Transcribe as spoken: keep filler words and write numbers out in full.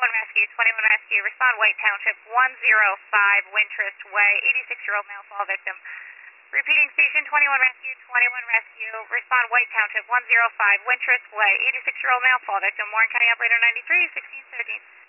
twenty-one Rescue, twenty-one Rescue, respond White Township, one oh five Wintrust Way, eighty-six-year-old male fall victim. Repeating station, twenty-one Rescue, twenty-one Rescue, respond White Township, one oh five Wintrust Way, eighty-six-year-old male fall victim. Warren County Operator ninety-three, sixteen thirteen.